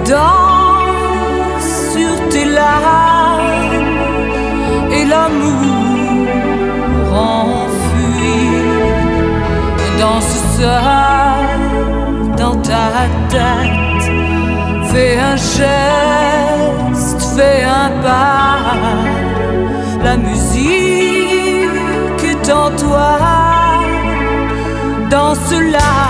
danse sur tes larmes et l'amour enfui. Danse seul dans ta tête, fais un geste, fais un pas. La musique est en toi, danse là.